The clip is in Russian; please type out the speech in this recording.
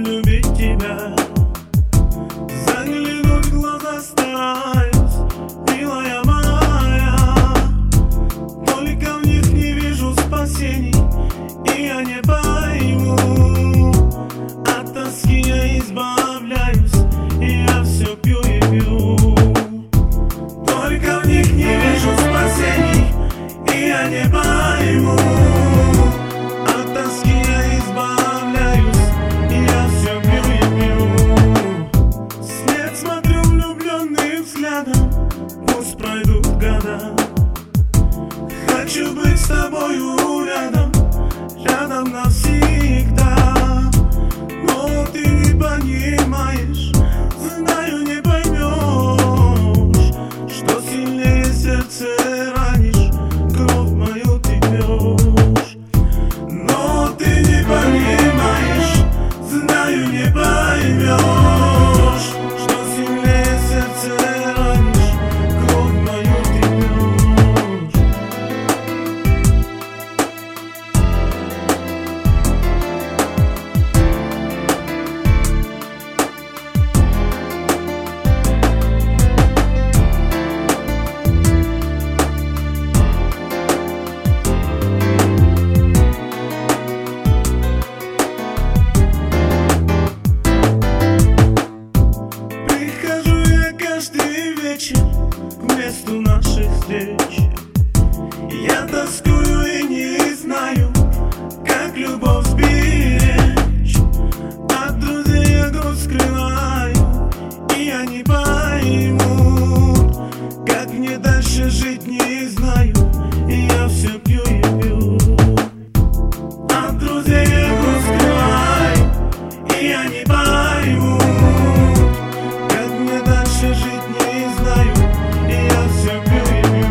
любить тебя. Заглянуть в глаза стараюсь, милая моя, только в них не вижу спасений, и я не пойму. От тоски я избавляюсь, и я все пью и пью. Только в них не вижу спасений, и я не пойму. От тоски я избавляюсь, и я все пью и пью. Вслед смотрю влюбленным взглядом, пусть пройдут года. Хочу быть с тобою рядом, рядом навсегда. Но ты не понимаешь, знаю, не поймешь, что сильнее сердце ранишь, кровь мою ты пьешь. Но ты не понимаешь, знаю, не поймешь, что сильнее сердце ранишь, кровь мою ты пьешь. Каждый вечер к месту наших встреч я тоскую и не знаю, как любовь сберечь. От друзей я грудь скрываю, и я не понимаю.